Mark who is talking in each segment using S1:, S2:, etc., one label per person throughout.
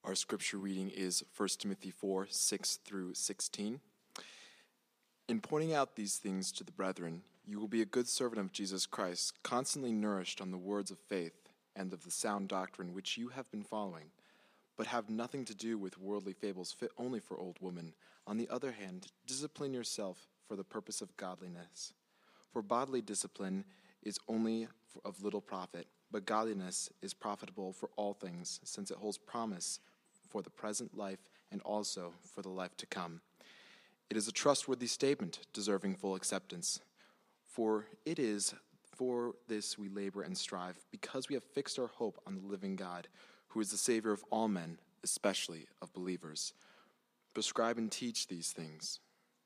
S1: Our scripture reading is 1 Timothy 4, 6 through 16. In pointing out these things to the brethren, you will be a good servant of Jesus Christ, constantly nourished on the words of faith and of the sound doctrine which you have been following, but have nothing to do with worldly fables fit only for old women. On the other hand, discipline yourself for the purpose of godliness. For bodily discipline is only of little profit, but godliness is profitable for all things, since it holds promise for the present life and also for the life to come. It is a trustworthy statement, deserving full acceptance. For it is for this we labor and strive, because we have fixed our hope on the living God, who is the Savior of all men, especially of believers. Prescribe and teach these things.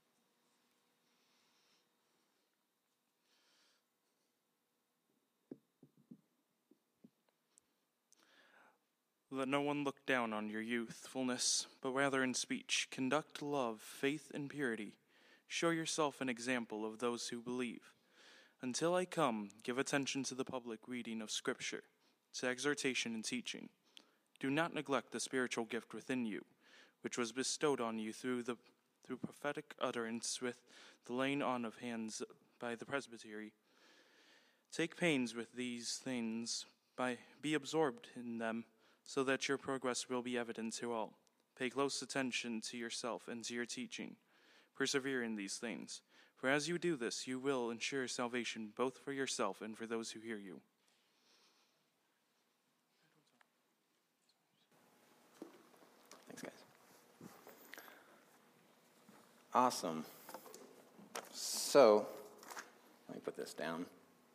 S2: Let no one look down on your youthfulness, but rather in speech conduct love, faith, and purity. Show yourself an example of those who believe. Until I come, give attention to the public reading of Scripture, to exhortation and teaching. Do not neglect the spiritual gift within you, which was bestowed on you through prophetic utterance with the laying on of hands by the presbytery. Take pains with these things, be absorbed in them, so that your progress will be evident to all. Pay close attention to yourself and to your teaching. Persevere in these things, for as you do this, you will ensure salvation both for yourself and for those who hear you.
S3: Thanks, guys. Awesome. So, let me put this down.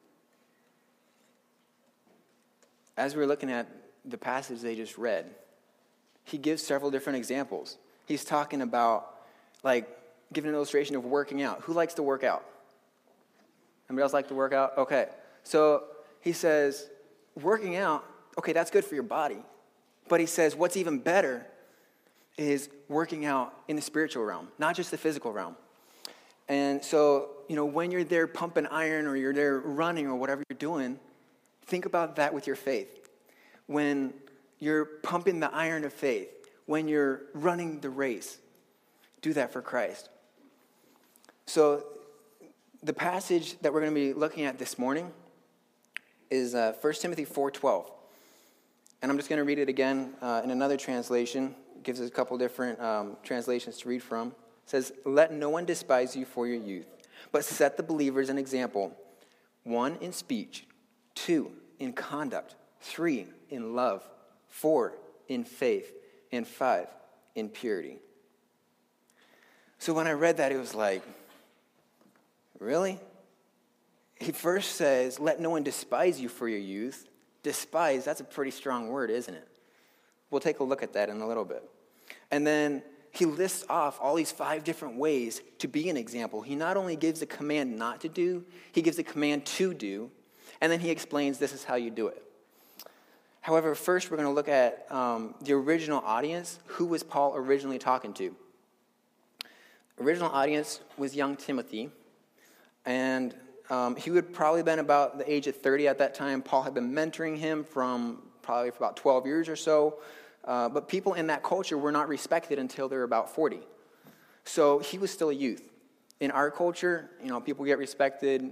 S3: As we're looking at the passage they just read, he gives several different examples. He's talking about, giving an illustration of working out. Who likes to work out? Anybody else like to work out? Okay. So he says, working out, okay, that's good for your body. But he says what's even better is working out in the spiritual realm, not just the physical realm. And so, when you're there pumping iron or you're there running or whatever you're doing, think about that with your faith. When you're pumping the iron of faith, when you're running the race, do that for Christ. So the passage that we're going to be looking at this morning is 1 Timothy 4:12. And I'm just going to read it again in another translation. It gives us a couple different translations to read from. It says, "Let no one despise you for your youth, but set the believers an example. 1, in speech. 2, in conduct. 3, in love. 4, in faith. And 5, in purity." So when I read that, it was like, really? He first says, let no one despise you for your youth. Despise, that's a pretty strong word, isn't it? We'll take a look at that in a little bit. And then he lists off all these 5 different ways to be an example. He not only gives a command not to do, he gives a command to do, and then he explains this is how you do it. However, first we're going to look at the original audience. Who was Paul originally talking to? Original audience was young Timothy, and he would probably been about the age of 30 at that time. Paul had been mentoring him for about 12 years or so, but people in that culture were not respected until they were about 40. So he was still a youth. In our culture, people get respected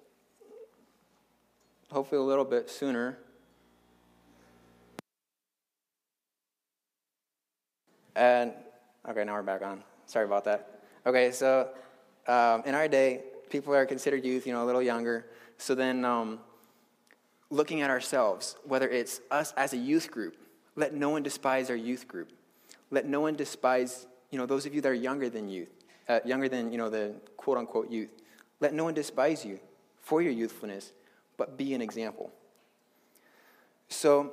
S3: hopefully a little bit sooner. And, okay, now we're back on. Sorry about that. Okay, so in our day, people are considered youth, a little younger. So then looking at ourselves, whether it's us as a youth group, let no one despise our youth group. Let no one despise, those of you that are younger than youth, the quote-unquote youth. Let no one despise you for your youthfulness, but be an example. So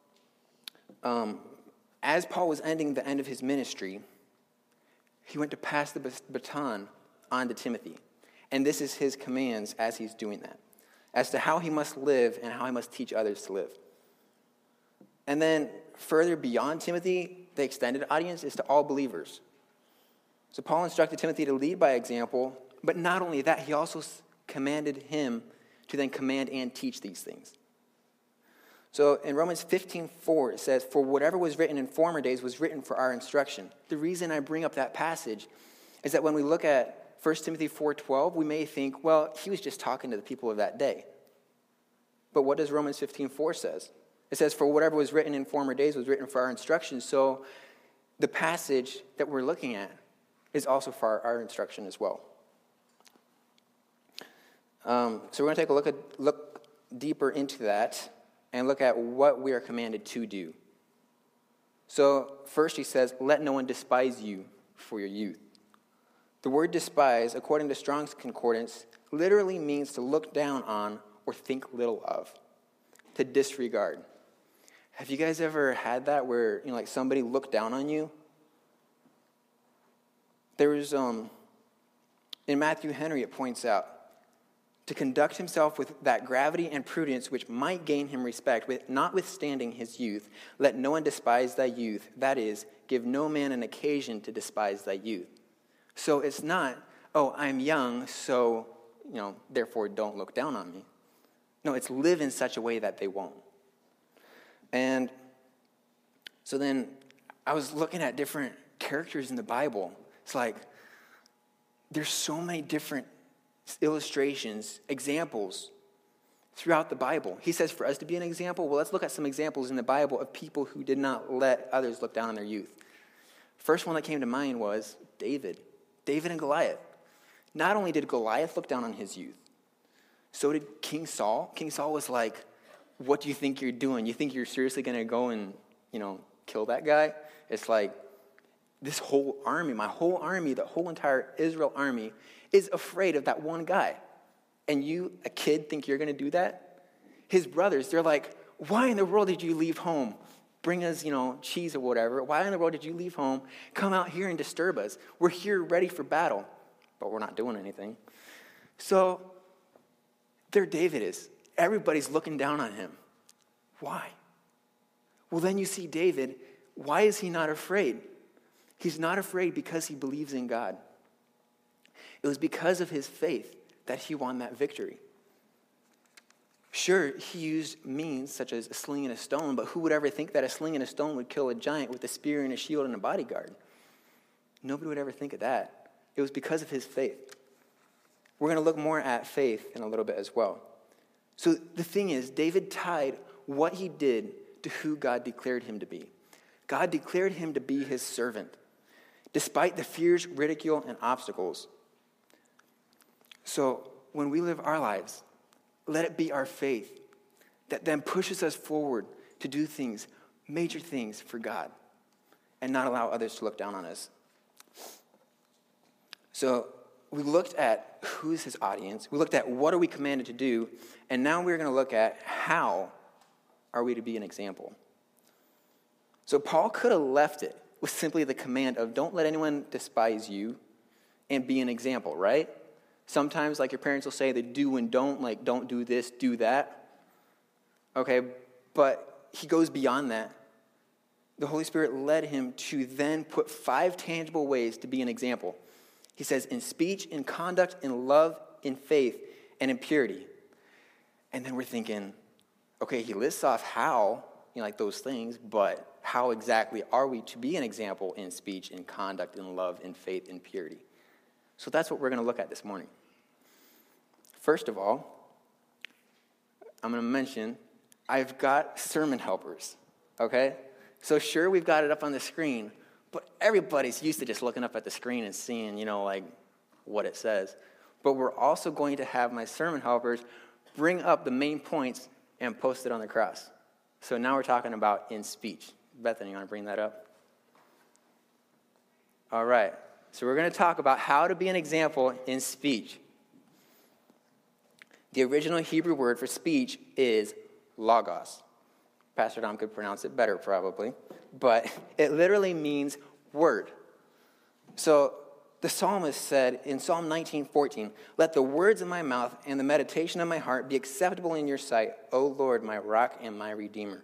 S3: as Paul was ending the end of his ministry, he went to pass the baton on to Timothy. And this is his commands as he's doing that, as to how he must live and how he must teach others to live. And then further beyond Timothy, the extended audience is to all believers. So Paul instructed Timothy to lead by example, but not only that, he also commanded him to then command and teach these things. So in Romans 15:4, it says, "For whatever was written in former days was written for our instruction." The reason I bring up that passage is that when we look at 1 Timothy 4:12, we may think, well, he was just talking to the people of that day. But what does Romans 15:4 says? It says, "For whatever was written in former days was written for our instruction." So the passage that we're looking at is also for our instruction as well. So we're going to take a look deeper into that and look at what we are commanded to do. So first he says, "Let no one despise you for your youth." The word despise, according to Strong's Concordance, literally means to look down on or think little of, to disregard. Have you guys ever had that where, like somebody looked down on you? There was, in Matthew Henry, it points out, to conduct himself with that gravity and prudence which might gain him respect, notwithstanding his youth. Let no one despise thy youth. That is, give no man an occasion to despise thy youth. So it's not, oh, I'm young, so, therefore don't look down on me. No, it's live in such a way that they won't. And so then I was looking at different characters in the Bible. It's like there's so many different illustrations, examples throughout the Bible. He says for us to be an example. Well, let's look at some examples in the Bible of people who did not let others look down on their youth. First one that came to mind was David and Goliath. Not only did Goliath look down on his youth, so did King Saul. King Saul was like, "What do you think you're doing? You think you're seriously going to go and, kill that guy?" It's like this whole army, my whole army, the whole entire Israel army is afraid of that one guy. And you, a kid, think you're going to do that? His brothers, they're like, "Why in the world did you leave home? Bring us, cheese or whatever. Why in the world did you leave home? Come out here and disturb us. We're here ready for battle." But we're not doing anything. So there David is. Everybody's looking down on him. Why? Well, then you see David. Why is he not afraid? He's not afraid because he believes in God. It was because of his faith that he won that victory. Sure, he used means such as a sling and a stone, but who would ever think that a sling and a stone would kill a giant with a spear and a shield and a bodyguard? Nobody would ever think of that. It was because of his faith. We're going to look more at faith in a little bit as well. So the thing is, David tied what he did to who God declared him to be. God declared him to be his servant, despite the fears, ridicule, and obstacles. So when we live our lives, let it be our faith that then pushes us forward to do things, major things for God, and not allow others to look down on us. So we looked at who's his audience. We looked at what are we commanded to do. And now we're going to look at how are we to be an example. So Paul could have left it with simply the command of don't let anyone despise you and be an example, right? Sometimes, like your parents will say, the do and don't, like don't do this, do that. Okay, but he goes beyond that. The Holy Spirit led him to then put 5 tangible ways to be an example. He says, in speech, in conduct, in love, in faith, and in purity. And then we're thinking, okay, he lists off how, like those things, but how exactly are we to be an example in speech, in conduct, in love, in faith, in purity? So that's what we're going to look at this morning. First of all, I'm going to mention I've got sermon helpers, okay? So sure, we've got it up on the screen, but everybody's used to just looking up at the screen and seeing, what it says. But we're also going to have my sermon helpers bring up the main points and post it on the cross. So now we're talking about in speech. Bethany, you want to bring that up? All right. So we're going to talk about how to be an example in speech. The original Hebrew word for speech is logos. Pastor Dom could pronounce it better probably, but it literally means word. So the psalmist said in Psalm 19:14, "Let the words of my mouth and the meditation of my heart be acceptable in your sight, O Lord, my rock and my redeemer."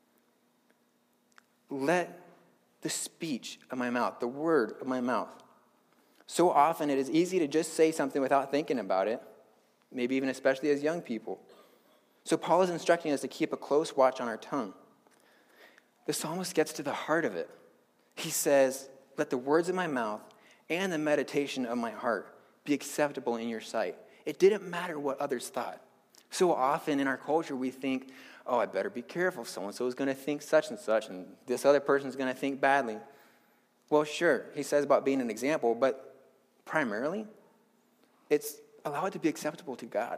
S3: Let the speech of my mouth, the word of my mouth. So often it is easy to just say something without thinking about it, maybe even especially as young people. So Paul is instructing us to keep a close watch on our tongue. The psalmist gets to the heart of it. He says, "Let the words of my mouth and the meditation of my heart be acceptable in your sight." It didn't matter what others thought. So often in our culture we think, oh, I better be careful. So-and-so is going to think such and such, and this other person is going to think badly. Well, sure, he says about being an example, but primarily, it's allow it to be acceptable to God.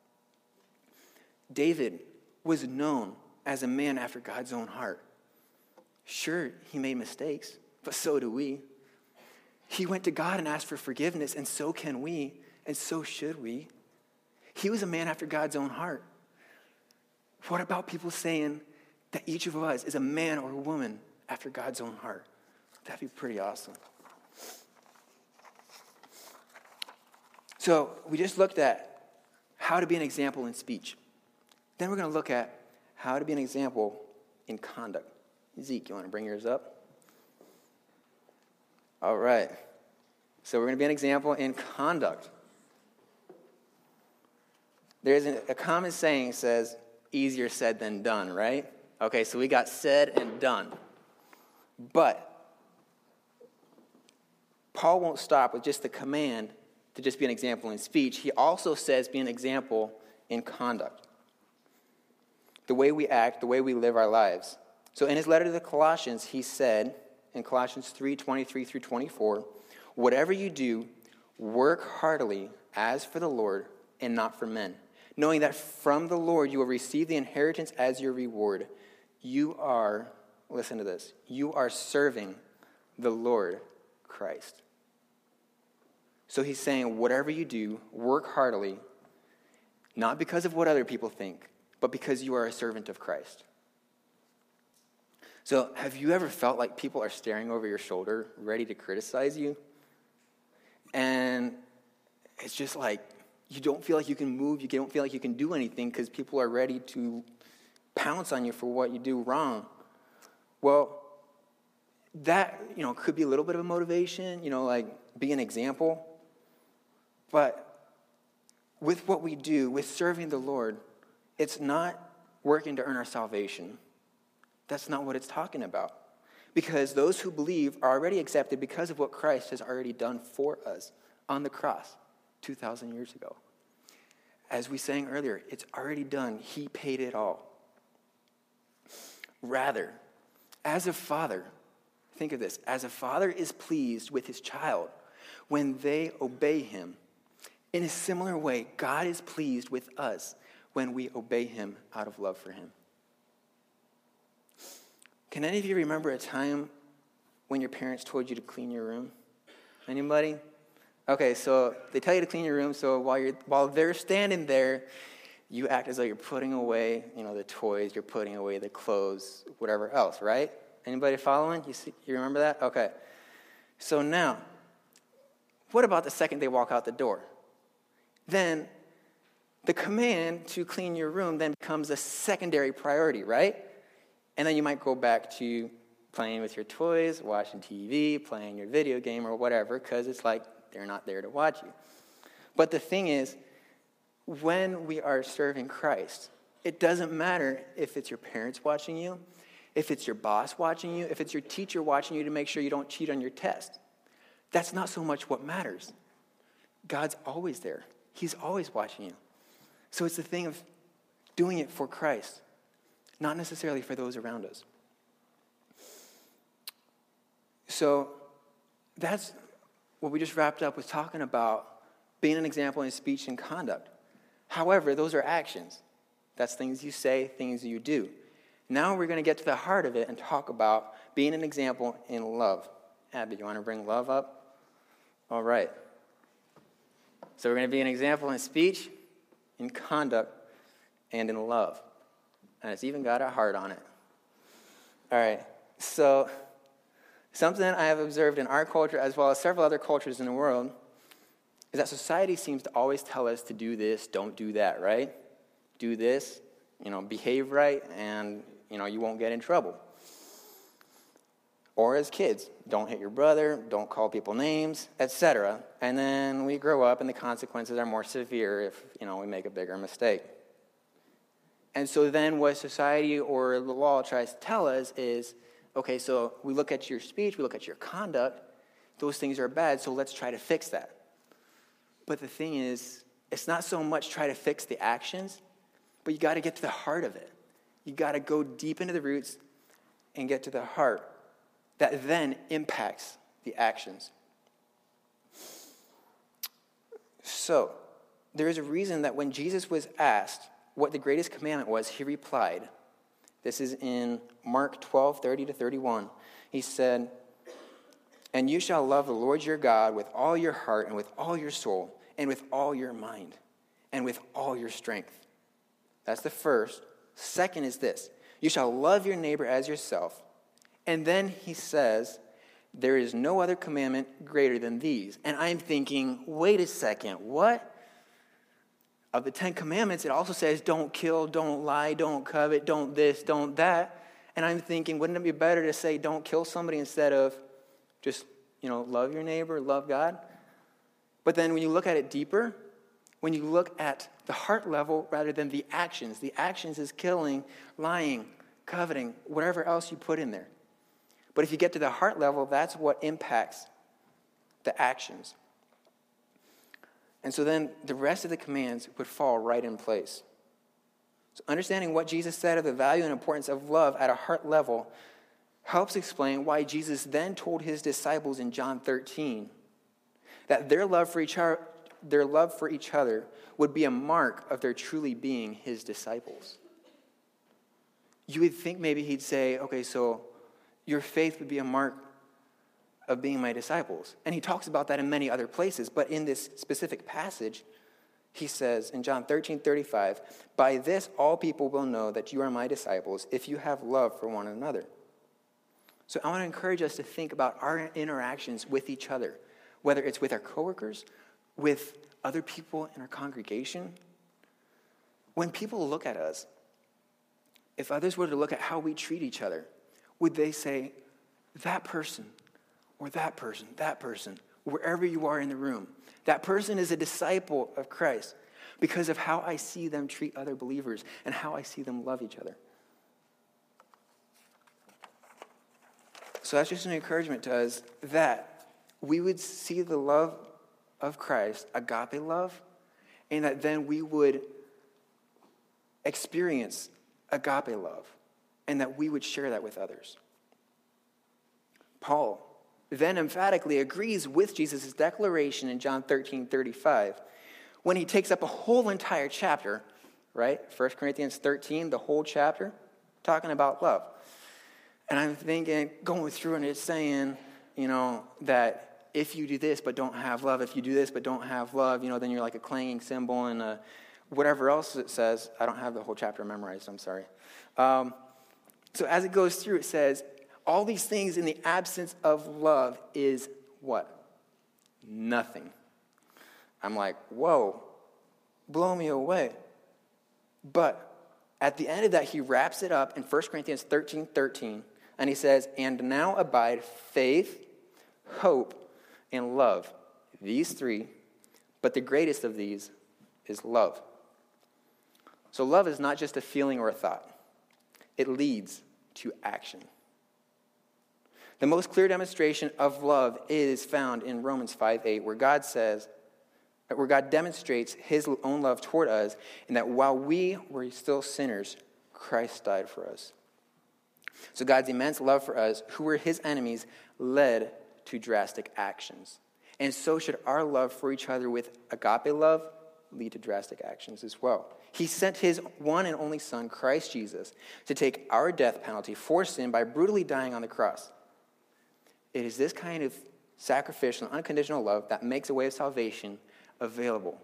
S3: David was known as a man after God's own heart. Sure, he made mistakes, but so do we. He went to God and asked for forgiveness, and so can we, and so should we. He was a man after God's own heart. What about people saying that each of us is a man or a woman after God's own heart? That'd be pretty awesome. So we just looked at how to be an example in speech. Then we're going to look at how to be an example in conduct. Zeke, you want to bring yours up? All right. So we're going to be an example in conduct. There's a common saying that says, easier said than done, right? Okay, so we got said and done. But Paul won't stop with just the command to just be an example in speech. He also says be an example in conduct. The way we act, the way we live our lives. So in his letter to the Colossians, he said, in Colossians 3:23 through 24, "Whatever you do, work heartily as for the Lord and not for men, knowing that from the Lord you will receive the inheritance as your reward. You are," listen to this, "you are serving the Lord Christ." So he's saying, whatever you do, work heartily, not because of what other people think, but because you are a servant of Christ. So have you ever felt like people are staring over your shoulder, ready to criticize you? And it's just like, you don't feel like you can move, you don't feel like you can do anything because people are ready to pounce on you for what you do wrong. Well, that, could be a little bit of a motivation, like be an example. But with what we do, with serving the Lord, it's not working to earn our salvation. That's not what it's talking about. Because those who believe are already accepted because of what Christ has already done for us on the cross 2,000 years ago. As we sang earlier, it's already done. He paid it all. Rather, as a father, think of this, as a father is pleased with his child when they obey him, in a similar way, God is pleased with us when we obey him out of love for him. Can any of you remember a time when your parents told you to clean your room? Anybody? Okay, so they tell you to clean your room, so while they're standing there, you act as though you're putting away, the toys, you're putting away the clothes, whatever else, right? Anybody following? You remember that? Okay. So now, what about the second they walk out the door? Then the command to clean your room then becomes a secondary priority, right? And then you might go back to playing with your toys, watching TV, playing your video game or whatever, because it's like they're not there to watch you. But the thing is, when we are serving Christ, it doesn't matter if it's your parents watching you, if it's your boss watching you, if it's your teacher watching you to make sure you don't cheat on your test. That's not so much what matters. God's always there. He's always watching you. So it's the thing of doing it for Christ, not necessarily for those around us. So that's what we just wrapped up with talking about being an example in speech and conduct. However, those are actions. That's things you say, things you do. Now we're going to get to the heart of it and talk about being an example in love. Abby, you want to bring love up? All right. So we're going to be an example in speech, in conduct, and in love. And it's even got a heart on it. All right. So something I have observed in our culture as well as several other cultures in the world is that society seems to always tell us to do this, don't do that, right? Do this, behave right, and, you won't get in trouble. Or as kids, don't hit your brother, don't call people names, etc. And then we grow up and the consequences are more severe if, we make a bigger mistake. And so then what society or the law tries to tell us is, okay, so we look at your speech, we look at your conduct, those things are bad, so let's try to fix that. But the thing is, it's not so much try to fix the actions, but you got to get to the heart of it. You got to go deep into the roots and get to the heart that then impacts the actions. So, there is a reason that when Jesus was asked what the greatest commandment was, he replied, this is in Mark 12:30-31. He said, "And you shall love the Lord your God with all your heart and with all your soul and with all your mind and with all your strength." That's the first. Second is this: you shall love your neighbor as yourself. And then he says, there is no other commandment greater than these. And I'm thinking, wait a second, what? Of the 10 Commandments, it also says don't kill, don't lie, don't covet, don't this, don't that. And I'm thinking, wouldn't it be better to say don't kill somebody instead of just, love your neighbor, love God? But then when you look at it deeper, when you look at the heart level rather than the actions is killing, lying, coveting, whatever else you put in there. But if you get to the heart level, that's what impacts the actions. And so then the rest of the commands would fall right in place. So understanding what Jesus said of the value and importance of love at a heart level helps explain why Jesus then told his disciples in John 13 that their love for each other would be a mark of their truly being his disciples. You would think maybe he'd say, okay, so your faith would be a mark of being my disciples. And he talks about that in many other places. But in this specific passage, he says in John 13:35, "By this all people will know that you are my disciples if you have love for one another." So I want to encourage us to think about our interactions with each other, whether it's with our coworkers, with other people in our congregation. When people look at us, if others were to look at how we treat each other, would they say, that person, or that person, wherever you are in the room, that person is a disciple of Christ because of how I see them treat other believers and how I see them love each other. So that's just an encouragement to us that we would see the love of Christ, agape love, and that then we would experience agape love and that we would share that with others. Paul then emphatically agrees with Jesus' declaration in John 13:35 when he takes up a whole entire chapter, right? 1 Corinthians 13, the whole chapter, talking about love. And I'm thinking, going through and it's saying, that if you do this but don't have love, if you do this but don't have love, then you're like a clanging cymbal and whatever else it says. I don't have the whole chapter memorized, I'm sorry. So as it goes through, it says, all these things in the absence of love is what? Nothing. I'm like, whoa, blow me away. But at the end of that, he wraps it up in 1 Corinthians 13:13, and he says, "And now abide faith, hope, and love. These three, but the greatest of these is love." So love is not just a feeling or a thought. It leads to action. The most clear demonstration of love is found in Romans 5:8, where God demonstrates his own love toward us, and that while we were still sinners, Christ died for us. So God's immense love for us, who were his enemies, led to drastic actions. And so should our love for each other with agape love lead to drastic actions as well. He sent his one and only Son, Christ Jesus, to take our death penalty for sin by brutally dying on the cross. It is this kind of sacrificial, unconditional love that makes a way of salvation available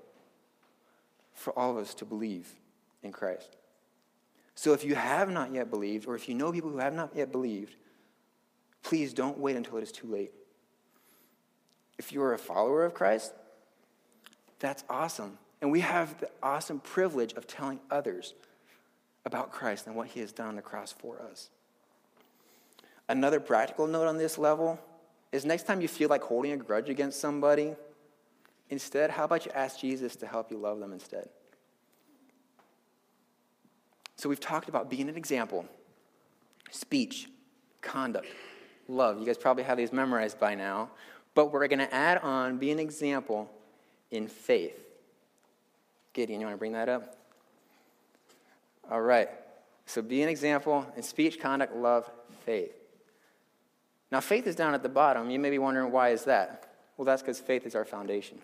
S3: for all of us to believe in Christ. So if you have not yet believed, or if you know people who have not yet believed, please don't wait until it is too late. If you are a follower of Christ, that's awesome. And we have the awesome privilege of telling others about Christ and what he has done on the cross for us. Another practical note on this level is next time you feel like holding a grudge against somebody, instead, how about you ask Jesus to help you love them instead? So we've talked about being an example, speech, conduct, love. You guys probably have these memorized by now. But we're going to add on be an example in faith. Gideon, you want to bring that up? All right. So be an example in speech, conduct, love, faith. Now, faith is down at the bottom. You may be wondering, why is that? Well, that's because faith is our foundation.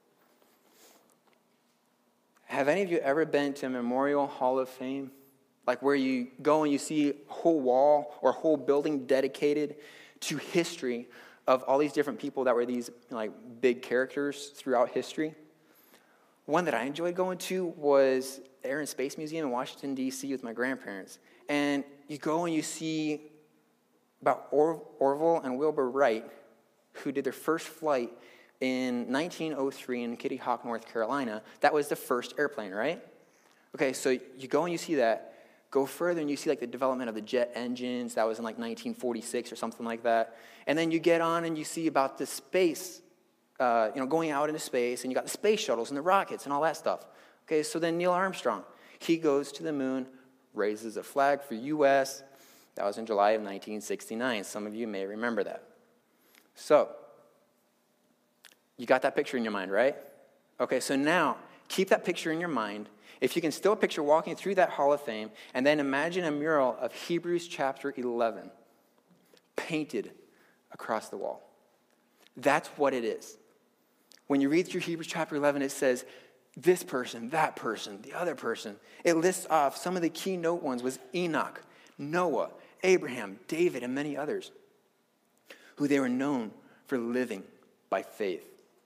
S3: Have any of you ever been to a Memorial Hall of Fame? Like where you go and you see a whole wall or a whole building dedicated to history of all these different people that were these like big characters throughout history. One that I enjoyed going to was Air and Space Museum in Washington, D.C. with my grandparents. And you go and you see about Orville and Wilbur Wright, who did their first flight in 1903 in Kitty Hawk, North Carolina. That was the first airplane, right? Okay, so you go and you see that. Go further and you see like the development of the jet engines. That was in like 1946 or something like that. And then you get on and you see about the space, going out into space, and you got the space shuttles and the rockets and all that stuff. Okay, so then Neil Armstrong, he goes to the moon, raises a flag for U.S. That was in July of 1969. Some of you may remember that. So, you got that picture in your mind, right? Okay, so now, keep that picture in your mind. If you can still picture walking through that Hall of Fame, and then imagine a mural of Hebrews chapter 11 painted across the wall. That's what it is. When you read through Hebrews chapter 11, it says, this person, that person, the other person. It lists off some of the keynote ones was Enoch, Noah, Abraham, David, and many others, who they were known for living by faith.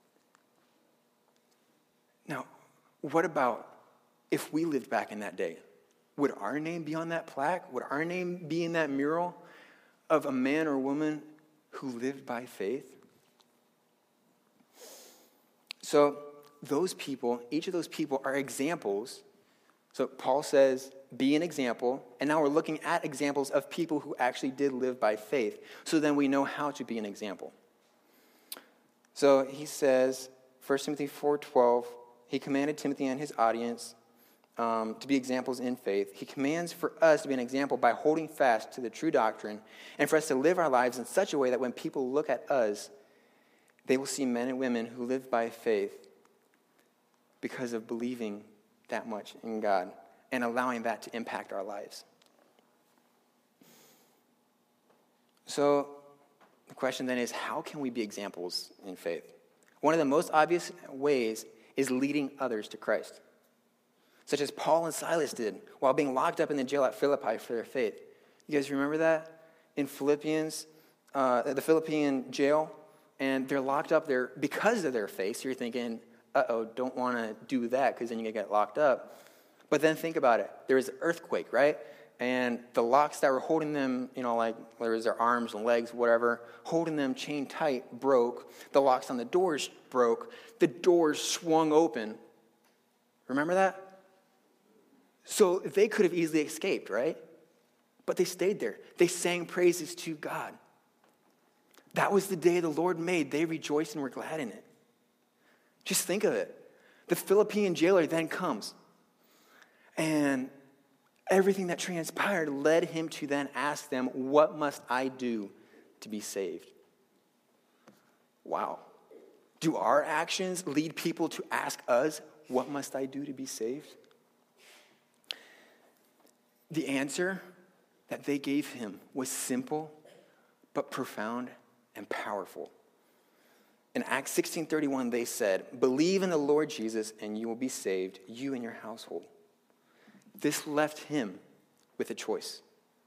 S3: Now, what about if we lived back in that day? Would our name be on that plaque? Would our name be in that mural of a man or woman who lived by faith? So those people, each of those people are examples. So Paul says, be an example. And now we're looking at examples of people who actually did live by faith. So then we know how to be an example. So he says, 1 Timothy 4:12, he commanded Timothy and his audience to be examples in faith. He commands for us to be an example by holding fast to the true doctrine and for us to live our lives in such a way that when people look at us, they will see men and women who live by faith because of believing that much in God and allowing that to impact our lives. So the question then is, how can we be examples in faith? One of the most obvious ways is leading others to Christ, such as Paul and Silas did while being locked up in the jail at Philippi for their faith. You guys remember that? In Philippians, the Philippian jail, and they're locked up there because of their faith. So you're thinking, don't want to do that because then you get locked up. But then think about it. There was an earthquake, right? And the locks that were holding them, like whether it was their arms and legs, whatever, holding them chained tight, broke. The locks on the doors broke. The doors swung open. Remember that? So they could have easily escaped, right? But they stayed there. They sang praises to God. That was the day the Lord made. They rejoiced and were glad in it. Just think of it. The Philippine jailer then comes. And everything that transpired led him to then ask them, what must I do to be saved? Wow. Do our actions lead people to ask us, what must I do to be saved? The answer that they gave him was simple, but profound and powerful. In Acts 16:31, they said, believe in the Lord Jesus and you will be saved, you and your household. This left him with a choice.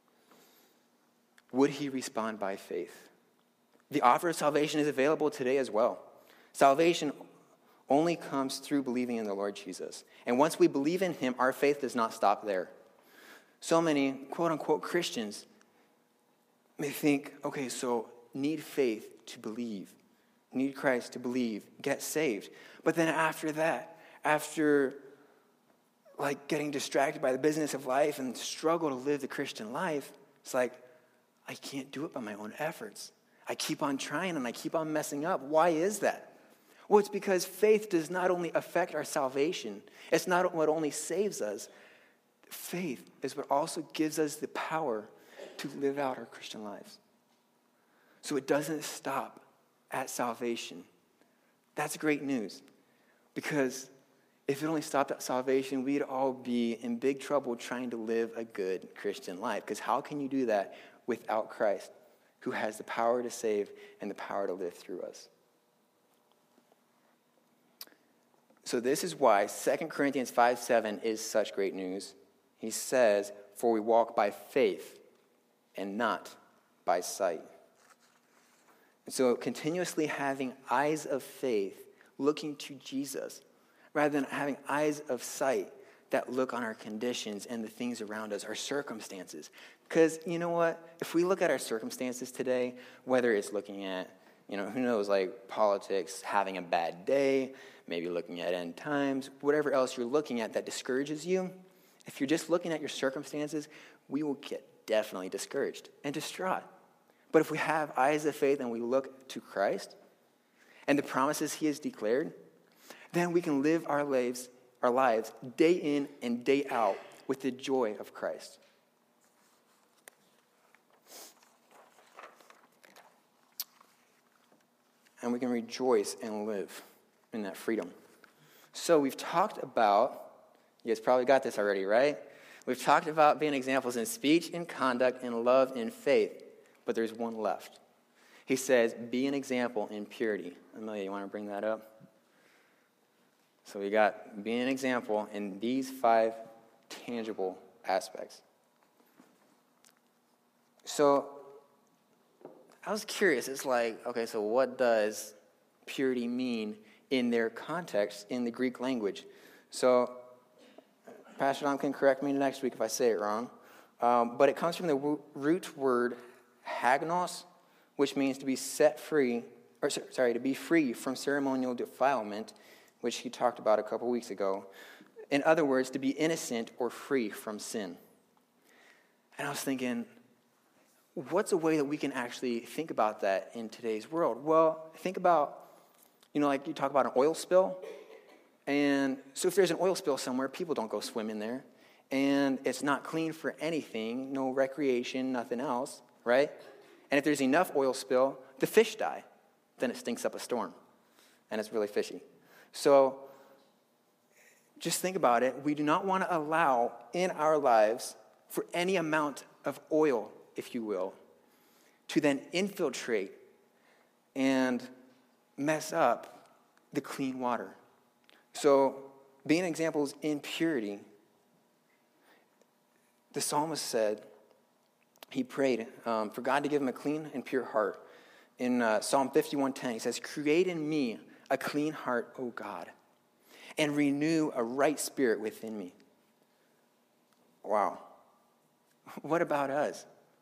S3: Would he respond by faith? The offer of salvation is available today as well. Salvation only comes through believing in the Lord Jesus. And once we believe in him, our faith does not stop there. So many quote-unquote Christians may think, okay, so need faith to believe. Need Christ to believe, get saved. But then after that, after getting distracted by the business of life and struggle to live the Christian life, it's like, I can't do it by my own efforts. I keep on trying and I keep on messing up. Why is that? Well, it's because faith does not only affect our salvation. It's not what only saves us. faith is what also gives us the power to live out our Christian lives. So it doesn't stop at salvation. That's great news, because if it only stopped at salvation, we'd all be in big trouble trying to live a good Christian life. Because how can you do that without Christ, who has the power to save and the power to live through us? So this is why 2 Corinthians 5:7 is such great news. He says, "For we walk by faith and not by sight." And so continuously having eyes of faith looking to Jesus, rather than having eyes of sight that look on our conditions and the things around us, our circumstances. Because you know what? If we look at our circumstances today, whether it's looking at, who knows, like politics, having a bad day, maybe looking at end times, whatever else you're looking at that discourages you, if you're just looking at your circumstances, we will get definitely discouraged and distraught. But if we have eyes of faith and we look to Christ and the promises he has declared, then we can live our lives day in and day out with the joy of Christ. And we can rejoice and live in that freedom. So we've talked about, you guys probably got this already, right? We've talked about being examples in speech, in conduct, in love, in faith. But there's one left. He says, be an example in purity. Amelia, you want to bring that up? So we got being an example in these 5 tangible aspects. So I was curious. It's like, okay, so what does purity mean in their context in the Greek language? So Pastor Dom can correct me next week if I say it wrong. But it comes from the root word hagnos, which means to be set free, to be free from ceremonial defilement, which he talked about a couple weeks ago. In other words, to be innocent or free from sin. And I was thinking, what's a way that we can actually think about that in today's world? Well, think about, like you talk about an oil spill. And so if there's an oil spill somewhere, people don't go swim in there. And it's not clean for anything, no recreation, nothing else, right? And if there's enough oil spill, the fish die. Then it stinks up a storm. And it's really fishy. So just think about it. We do not want to allow in our lives for any amount of oil, if you will, to then infiltrate and mess up the clean water. So being examples in purity, the psalmist said, he prayed for God to give him a clean and pure heart. In Psalm 51:10, he says, "Create in me a clean heart, O God, and renew a right spirit within me." Wow. What about us?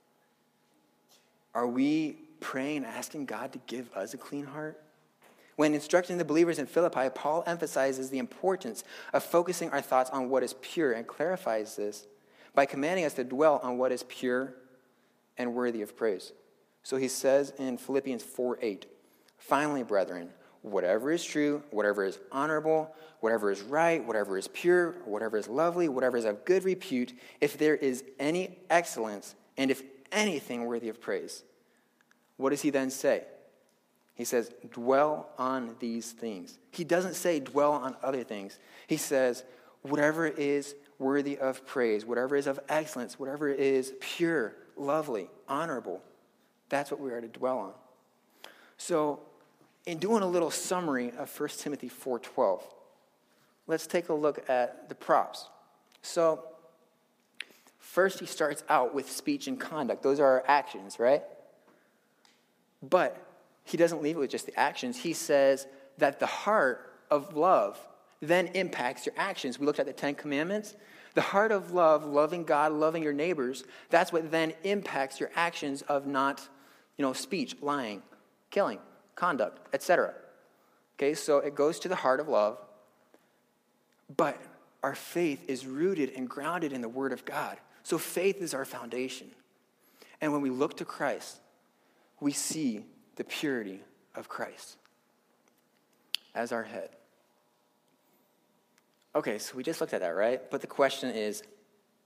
S3: Are we praying and asking God to give us a clean heart? When instructing the believers in Philippi, Paul emphasizes the importance of focusing our thoughts on what is pure and clarifies this by commanding us to dwell on what is pure and worthy of praise. So he says in Philippians 4:8, "Finally, brethren, whatever is true, whatever is honorable, whatever is right, whatever is pure, whatever is lovely, whatever is of good repute, if there is any excellence, and if anything worthy of praise." What does he then say? He says, dwell on these things. He doesn't say dwell on other things. He says, whatever is worthy of praise, whatever is of excellence, whatever is pure, lovely, honorable, that's what we are to dwell on. So, in doing a little summary of 1 Timothy 4:12, let's take a look at the props. So, first he starts out with speech and conduct. Those are our actions, right? But he doesn't leave it with just the actions. He says that the heart of love then impacts your actions. We looked at the 10 Commandments. The heart of love, loving God, loving your neighbors, that's what then impacts your actions of not, speech, lying, killing, conduct, etc. Okay, so it goes to the heart of love. But our faith is rooted and grounded in the Word of God. So faith is our foundation. And when we look to Christ, we see the purity of Christ as our head. Okay, so we just looked at that, right? But the question is,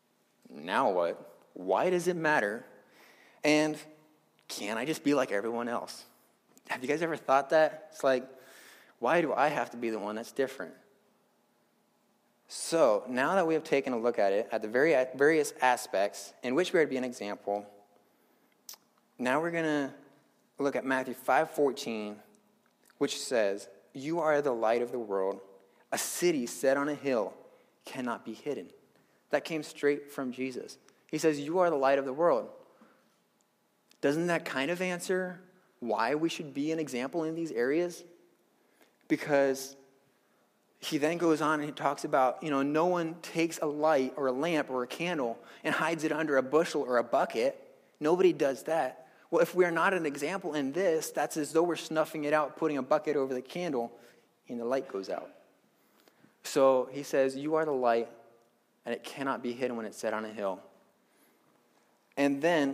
S3: now what? Why does it matter? And can I just be like everyone else? Have you guys ever thought that? It's like, why do I have to be the one that's different? So now that we have taken a look at it, at the various aspects in which we are to be an example, now we're going to look at Matthew 5:14, which says, "You are the light of the world. A city set on a hill cannot be hidden." That came straight from Jesus. He says, "You are the light of the world." Doesn't that kind of answer why we should be an example in these areas? Because he then goes on and he talks about, no one takes a light or a lamp or a candle and hides it under a bushel or a bucket. Nobody does that. Well, if we're not an example in this, that's as though we're snuffing it out, putting a bucket over the candle, and the light goes out. So he says, "You are the light, and it cannot be hidden when it's set on a hill." And then,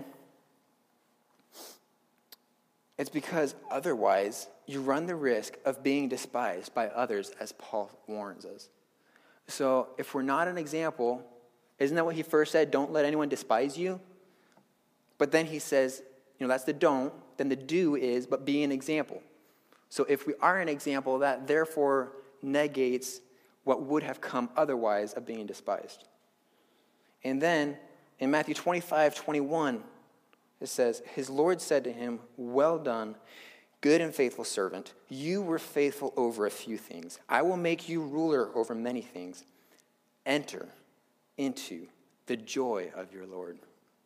S3: it's because otherwise you run the risk of being despised by others, as Paul warns us. So if we're not an example, isn't that what he first said? Don't let anyone despise you. But then he says, that's the don't. Then the do is, but be an example. So if we are an example, that therefore negates what would have come otherwise of being despised. And then in Matthew 25:21, it says, "His Lord said to him, 'Well done, good and faithful servant. You were faithful over a few things. I will make you ruler over many things. Enter into the joy of your Lord.'"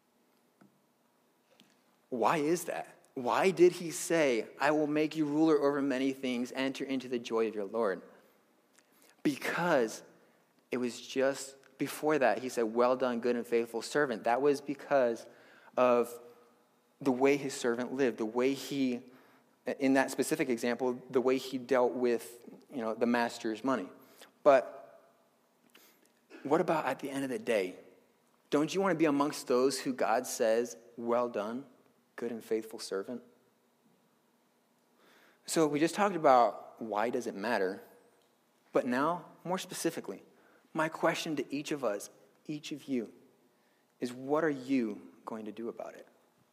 S3: Why is that? Why did he say, "I will make you ruler over many things, enter into the joy of your Lord"? Because it was just before that, he said, "Well done, good and faithful servant." That was because of the way his servant lived, the way he, in that specific example, the way he dealt with, the master's money. But what about at the end of the day? Don't you want to be amongst those who God says, "Well done, good and faithful servant"? So we just talked about why does it matter, but now, more specifically, my question to each of us, each of you, is what are you going to do about it?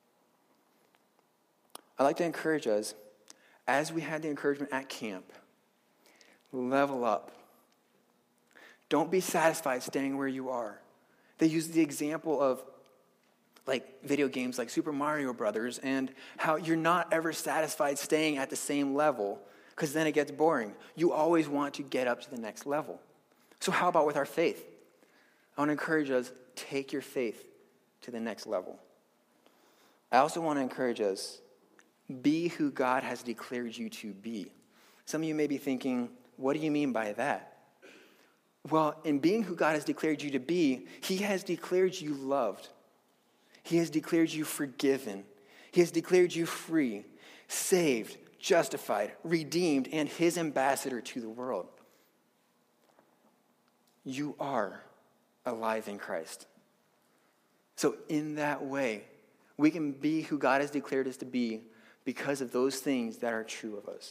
S3: I'd like to encourage us, as we had the encouragement at camp, level up. Don't be satisfied staying where you are. They use the example of video games like Super Mario Brothers and how you're not ever satisfied staying at the same level because then it gets boring. You always want to get up to the next level. So how about with our faith? I want to encourage us, take your faith to the next level. I also want to encourage us, be who God has declared you to be. Some of you may be thinking, what do you mean by that? Well, in being who God has declared you to be, he has declared you loved. He has declared you forgiven. He has declared you free, saved, justified, redeemed, and his ambassador to the world. You are alive in Christ. So in that way, we can be who God has declared us to be because of those things that are true of us.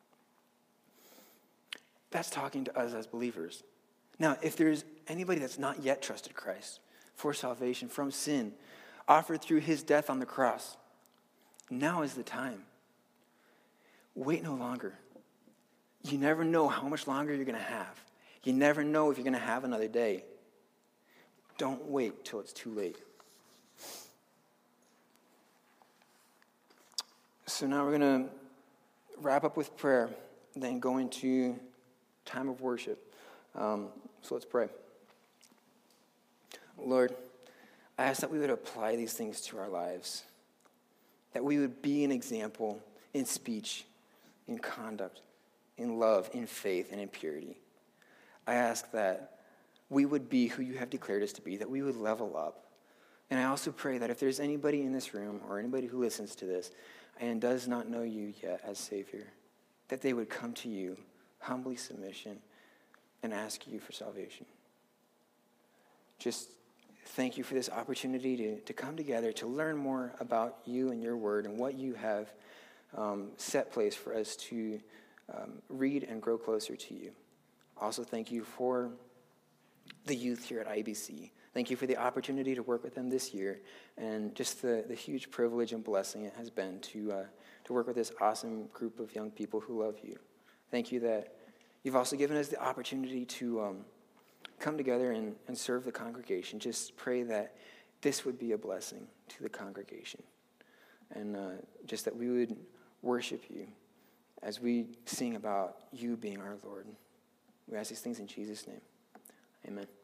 S3: That's talking to us as believers. Now, if there's anybody that's not yet trusted Christ for salvation from sin, offered through his death on the cross, now is the time. Wait no longer. You never know how much longer you're going to have. You never know if you're going to have another day. Don't wait till it's too late. So now we're going to wrap up with prayer, then go into time of worship. So let's pray. Lord, I ask that we would apply these things to our lives, that we would be an example in speech, in conduct, in love, in faith, and in purity. I ask that we would be who you have declared us to be, that we would level up. And I also pray that if there's anybody in this room or anybody who listens to this and does not know you yet as Savior, that they would come to you, humbly submission, and ask you for salvation. Just thank you for this opportunity to come together, to learn more about you and your word and what you have set place for us to read and grow closer to you. Also, thank you for the youth here at IBC Thank you for the opportunity to work with them this year, and just the huge privilege and blessing it has been to work with this awesome group of young people who love you. Thank you that you've also given us the opportunity to come together and serve the congregation. Just pray that this would be a blessing to the congregation, and just that we would worship you as we sing about you being our Lord. We ask these things in Jesus' name. Amen.